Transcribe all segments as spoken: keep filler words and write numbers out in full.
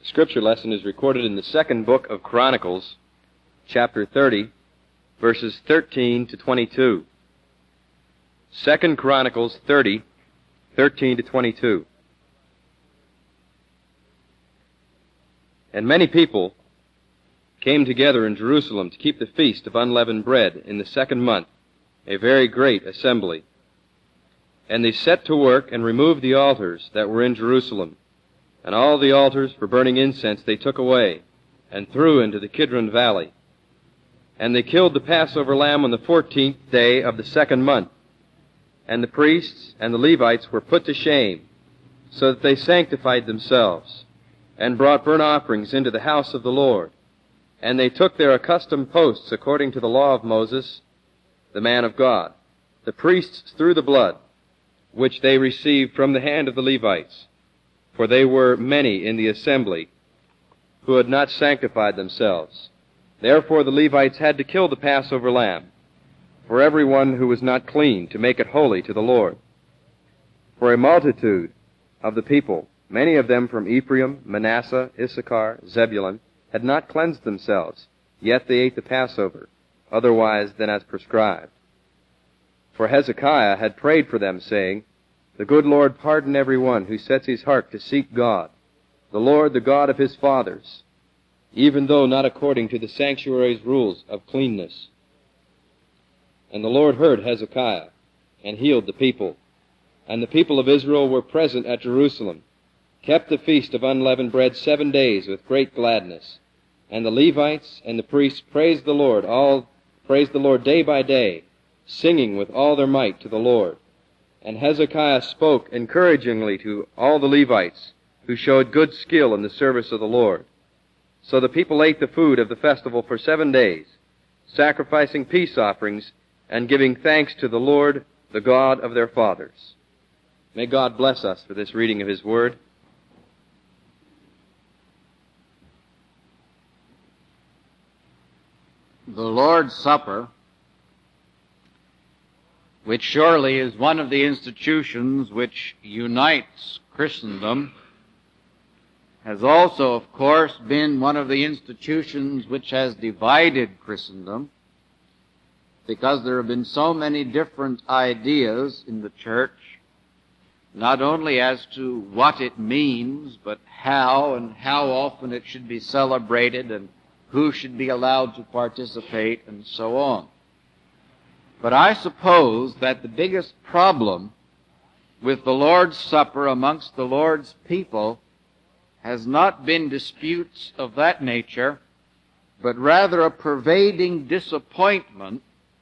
The scripture lesson is recorded in the second book of Chronicles, chapter thirty, verses thirteen to twenty-two. Second Chronicles thirty, thirteen to twenty-two. And many people came together in Jerusalem to keep the feast of unleavened bread in the second month, a very great assembly. And they set to work and removed the altars that were in Jerusalem. And all the altars for burning incense they took away, and threw into the Kidron valley. And they killed the Passover lamb on the fourteenth day of the second month. And the priests and the Levites were put to shame, so that they sanctified themselves, and brought burnt offerings into the house of the Lord. And they took their accustomed posts according to the law of Moses, the man of God. The priests threw the blood, which they received from the hand of the Levites, for they were many in the assembly who had not sanctified themselves. Therefore the Levites had to kill the Passover lamb for everyone who was not clean, to make it holy to the Lord. For a multitude of the people, many of them from Ephraim, Manasseh, Issachar, Zebulun, had not cleansed themselves, yet they ate the Passover, otherwise than as prescribed. For Hezekiah had prayed for them, saying, "The good Lord pardon every one who sets his heart to seek God, the Lord, the God of his fathers, even though not according to the sanctuary's rules of cleanness." And the Lord heard Hezekiah, and healed the people. And the people of Israel were present at Jerusalem, kept the feast of unleavened bread seven days with great gladness. And the Levites and the priests praised the Lord, all praised the Lord day by day, singing with all their might to the Lord. And Hezekiah spoke encouragingly to all the Levites, who showed good skill in the service of the Lord. So the people ate the food of the festival for seven days, sacrificing peace offerings and giving thanks to the Lord, the God of their fathers. May God bless us for this reading of His Word. The Lord's Supper, which surely is one of the institutions which unites Christendom, has also, of course, been one of the institutions which has divided Christendom, because there have been so many different ideas in the church, not only as to what it means, but how and how often it should be celebrated and who should be allowed to participate and so on. But I suppose that the biggest problem with the Lord's Supper amongst the Lord's people has not been disputes of that nature, but rather a pervading disappointment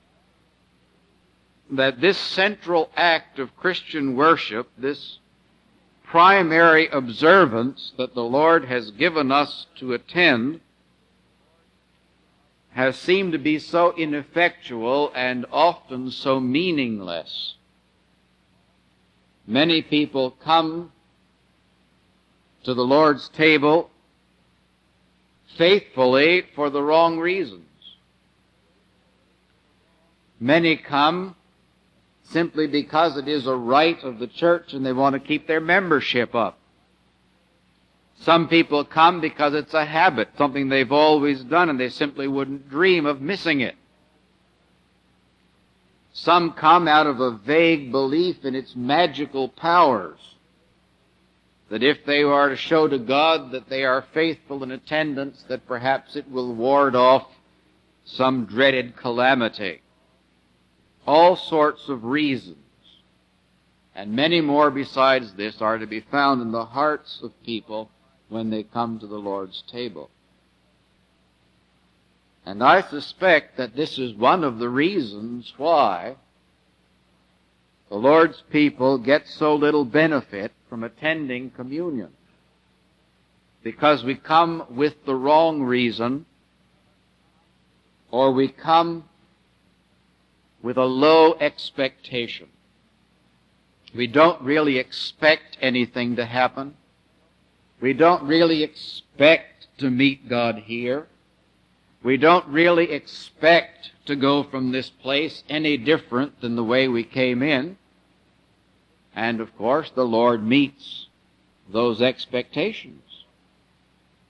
that this central act of Christian worship, this primary observance that the Lord has given us to attend, has seemed to be so ineffectual and often so meaningless. Many people come to the Lord's table faithfully for the wrong reasons. Many come simply because it is a rite of the church and they want to keep their membership up. Some people come because it's a habit, something they've always done, and they simply wouldn't dream of missing it. Some come out of a vague belief in its magical powers, that if they are to show to God that they are faithful in attendance, that perhaps it will ward off some dreaded calamity. All sorts of reasons, and many more besides this, are to be found in the hearts of people when they come to the Lord's table. And I suspect that this is one of the reasons why the Lord's people get so little benefit from attending communion. Because we come with the wrong reason, or we come with a low expectation. We don't really expect anything to happen. We don't really expect to meet God here. We don't really expect to go from this place any different than the way we came in. And, of course, the Lord meets those expectations.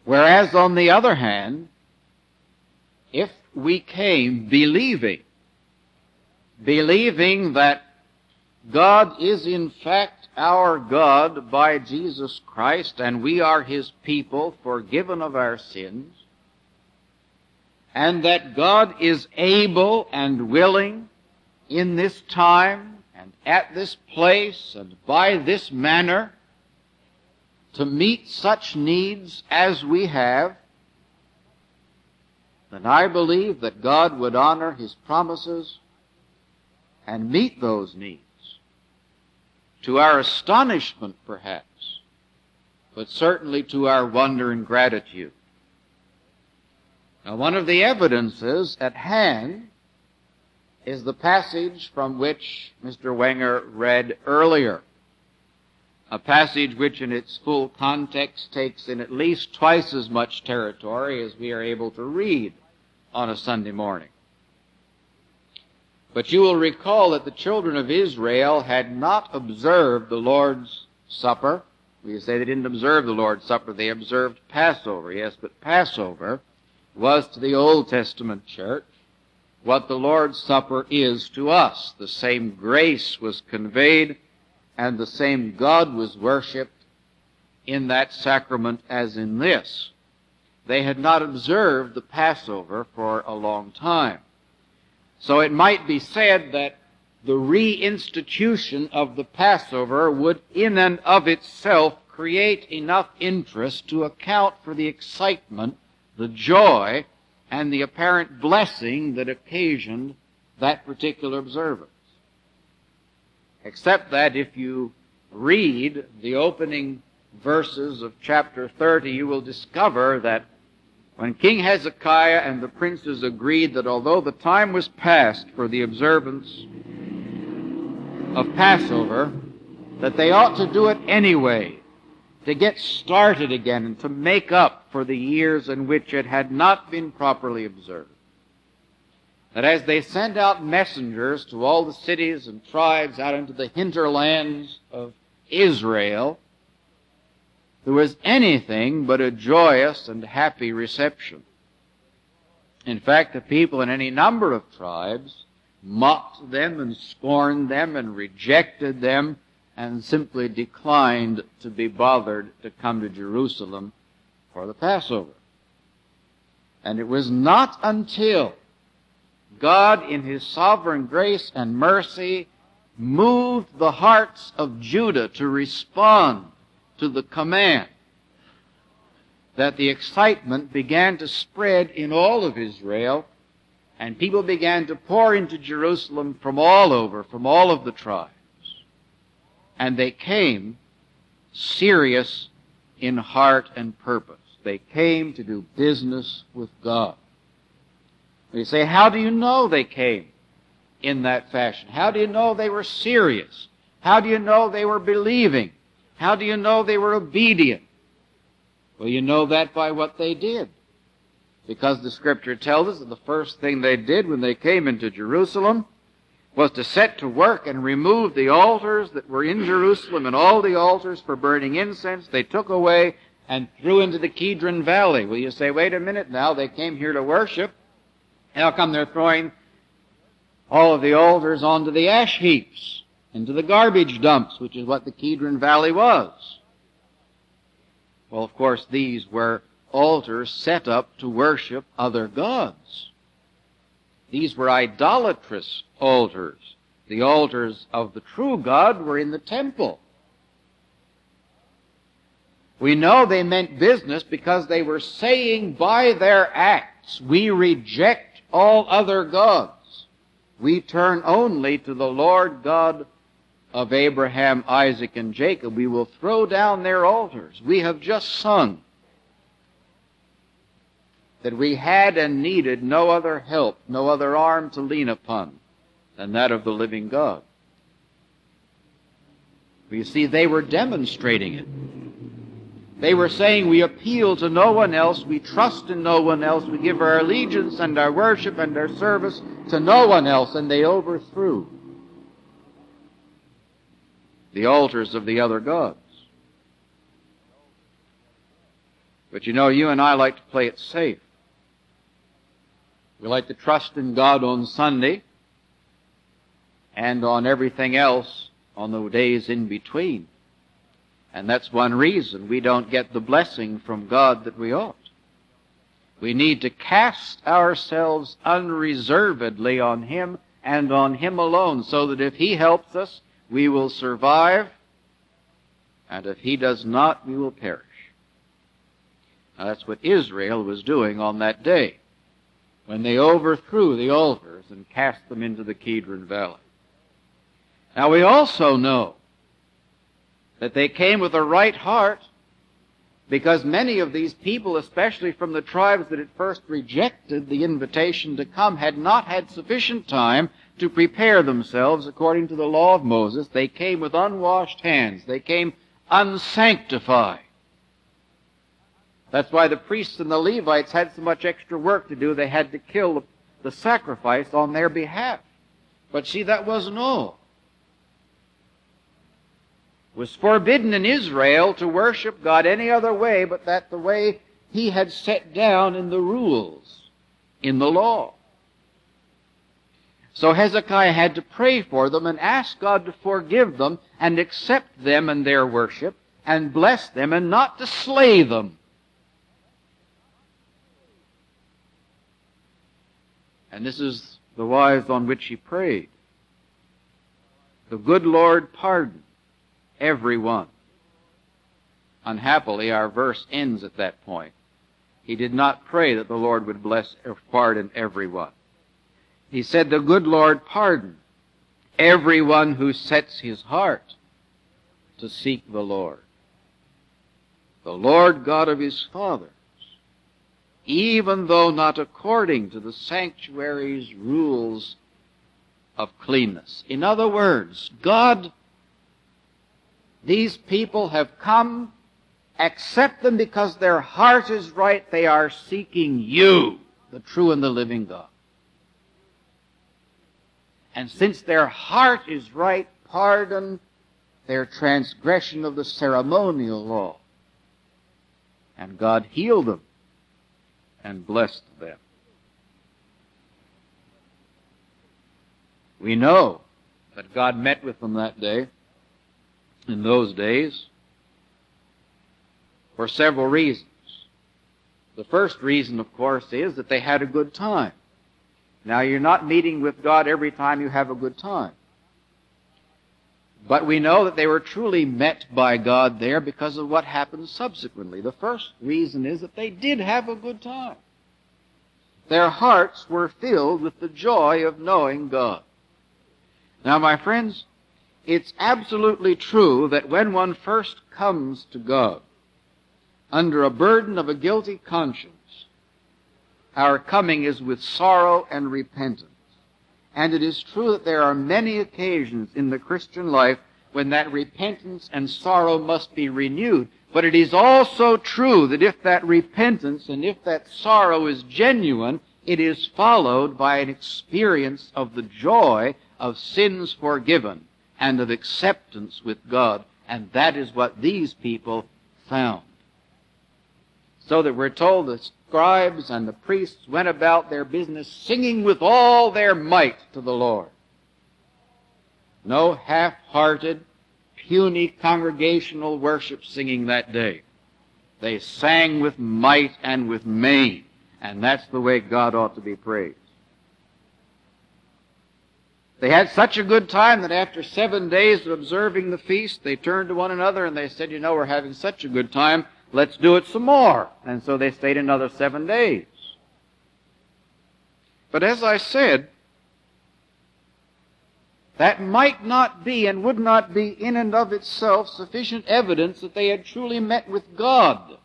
Whereas, on the other hand, if we came believing, believing that God is in fact our God by Jesus Christ, and we are His people, forgiven of our sins, and that God is able and willing in this time and at this place and by this manner to meet such needs as we have, then I believe that God would honor His promises and meet those needs. To our astonishment, perhaps, but certainly to our wonder and gratitude. Now, one of the evidences at hand is the passage from which Mister Wenger read earlier, a passage which in its full context takes in at least twice as much territory as we are able to read on a Sunday morning. But you will recall that the children of Israel had not observed the Lord's Supper. We say they didn't observe the Lord's Supper, they observed Passover. Yes, but Passover was to the Old Testament church what the Lord's Supper is to us. The same grace was conveyed and the same God was worshipped in that sacrament as in this. They had not observed the Passover for a long time. So it might be said that the reinstitution of the Passover would in and of itself create enough interest to account for the excitement, the joy, and the apparent blessing that occasioned that particular observance. Except that if you read the opening verses of chapter thirty, you will discover that when King Hezekiah and the princes agreed that although the time was past for the observance of Passover, that they ought to do it anyway, to get started again and to make up for the years in which it had not been properly observed. That as they sent out messengers to all the cities and tribes out into the hinterlands of Israel, there was anything but a joyous and happy reception. In fact, the people in any number of tribes mocked them and scorned them and rejected them and simply declined to be bothered to come to Jerusalem for the Passover. And it was not until God, in His sovereign grace and mercy, moved the hearts of Judah to respond to the command that the excitement began to spread in all of Israel, and people began to pour into Jerusalem from all over, from all of the tribes. And they came serious in heart and purpose. They came to do business with God. You say, how do you know they came in that fashion? How do you know they were serious? How do you know they were believing? How do you know they were obedient? Well, you know that by what they did. Because the Scripture tells us that the first thing they did when they came into Jerusalem was to set to work and remove the altars that were in Jerusalem and all the altars for burning incense. They took away and threw into the Kidron Valley. Well, you say, wait a minute now, they came here to worship. How come they're throwing all of the altars onto the ash heaps, into the garbage dumps, which is what the Kidron Valley was? Well, of course, these were altars set up to worship other gods. These were idolatrous altars. The altars of the true God were in the temple. We know they meant business because they were saying by their acts, we reject all other gods. We turn only to the Lord God of Abraham, Isaac, and Jacob. We will throw down their altars. We have just sung that we had and needed no other help, no other arm to lean upon than that of the living God. You see, they were demonstrating it. They were saying, we appeal to no one else, we trust in no one else, we give our allegiance and our worship and our service to no one else, and they overthrew the altars of the other gods. But you know, you and I like to play it safe. We like to trust in God on Sunday and on everything else on the days in between. And that's one reason we don't get the blessing from God that we ought. We need to cast ourselves unreservedly on Him and on Him alone, so that if He helps us, we will survive, and if He does not, we will perish. Now, that's what Israel was doing on that day, when they overthrew the altars and cast them into the Kidron Valley. Now, we also know that they came with a right heart, because many of these people, especially from the tribes that at first rejected the invitation to come, had not had sufficient time to prepare themselves according to the law of Moses. They came with unwashed hands. They came unsanctified. That's why the priests and the Levites had so much extra work to do. They had to kill the, the sacrifice on their behalf. But see, that wasn't all. It was forbidden in Israel to worship God any other way but that the way He had set down in the rules, in the law. So Hezekiah had to pray for them and ask God to forgive them and accept them and their worship and bless them and not to slay them. And this is the wise on which he prayed. The good Lord pardon every one. Unhappily, our verse ends at that point. He did not pray that the Lord would bless or pardon everyone. He said, the good Lord pardon everyone who sets his heart to seek the Lord. The Lord God of his fathers, even though not according to the sanctuary's rules of cleanness. In other words, God, these people have come, accept them because their heart is right. They are seeking you, the true and the living God. And since their heart is right, pardon their transgression of the ceremonial law. And God healed them and blessed them. We know that God met with them that day, in those days, for several reasons. The first reason, of course, is that they had a good time. Now, you're not meeting with God every time you have a good time. But we know that they were truly met by God there because of what happened subsequently. The first reason is that they did have a good time. Their hearts were filled with the joy of knowing God. Now, my friends, it's absolutely true that when one first comes to God under a burden of a guilty conscience, our coming is with sorrow and repentance. And it is true that there are many occasions in the Christian life when that repentance and sorrow must be renewed. But it is also true that if that repentance and if that sorrow is genuine, it is followed by an experience of the joy of sins forgiven and of acceptance with God. And that is what these people found. So that we're told the scribes and the priests went about their business singing with all their might to the Lord. No half-hearted, puny congregational worship singing that day. They sang with might and with main, and that's the way God ought to be praised. They had such a good time that after seven days of observing the feast, they turned to one another and they said, you know, we're having such a good time, let's do it some more. And so they stayed another seven days. But as I said, that might not be and would not be in and of itself sufficient evidence that they had truly met with God.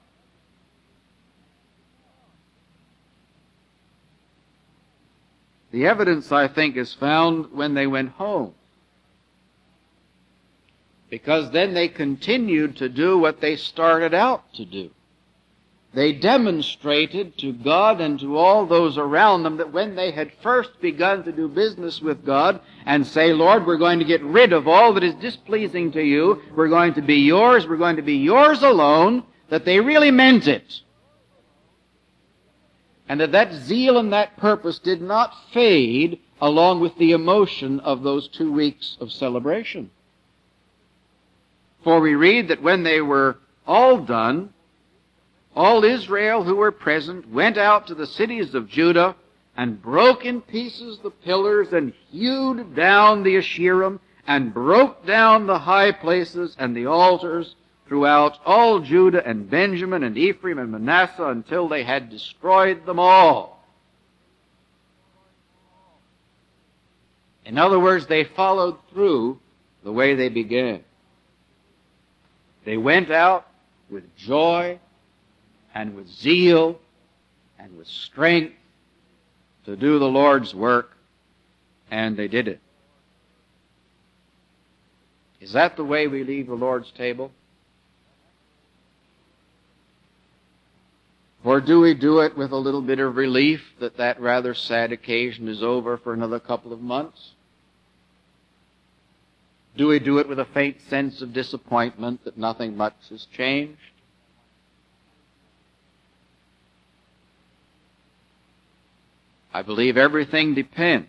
The evidence, I think, is found when they went home. Because then they continued to do what they started out to do. They demonstrated to God and to all those around them that when they had first begun to do business with God and say, Lord, we're going to get rid of all that is displeasing to you, we're going to be yours, we're going to be yours alone, that they really meant it. and that that zeal and that purpose did not fade along with the emotion of those two weeks of celebration. For we read that when they were all done, all Israel who were present went out to the cities of Judah and broke in pieces the pillars and hewed down the Asherim and broke down the high places and the altars throughout all Judah and Benjamin and Ephraim and Manasseh until they had destroyed them all. In other words, they followed through the way they began. They went out with joy and with zeal and with strength to do the Lord's work, and they did it. Is that the way we leave the Lord's table? Or do we do it with a little bit of relief that that rather sad occasion is over for another couple of months? Do we do it with a faint sense of disappointment that nothing much has changed? I believe everything depends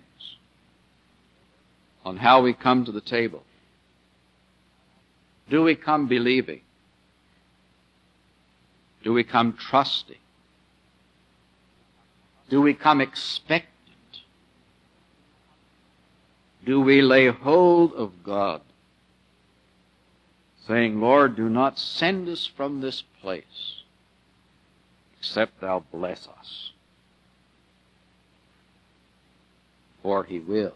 on how we come to the table. Do we come believing? Do we come trusting? Do we come expectant? Do we lay hold of God, saying, Lord, do not send us from this place except thou bless us? For he will.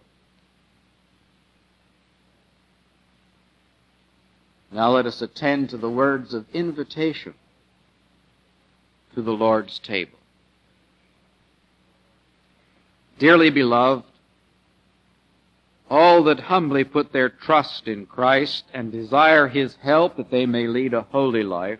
Now let us attend to the words of invitation to the Lord's table. Dearly beloved, all that humbly put their trust in Christ and desire his help that they may lead a holy life,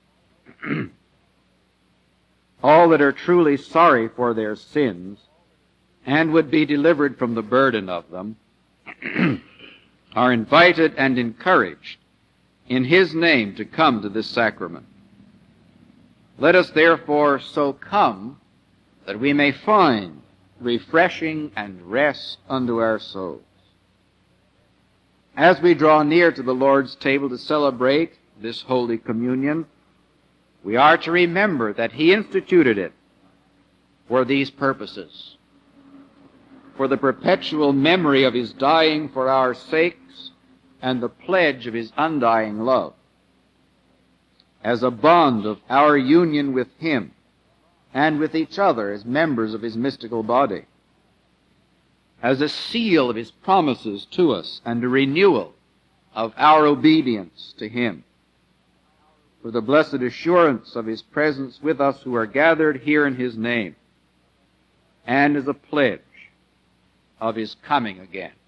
all that are truly sorry for their sins and would be delivered from the burden of them, are invited and encouraged in his name to come to this sacrament. Let us therefore so come that we may find refreshing and rest unto our souls. As we draw near to the Lord's table to celebrate this Holy Communion, we are to remember that he instituted it for these purposes, for the perpetual memory of his dying for our sakes and the pledge of his undying love, as a bond of our union with him and with each other as members of his mystical body, as a seal of his promises to us and a renewal of our obedience to him, for the blessed assurance of his presence with us who are gathered here in his name, and as a pledge of his coming again.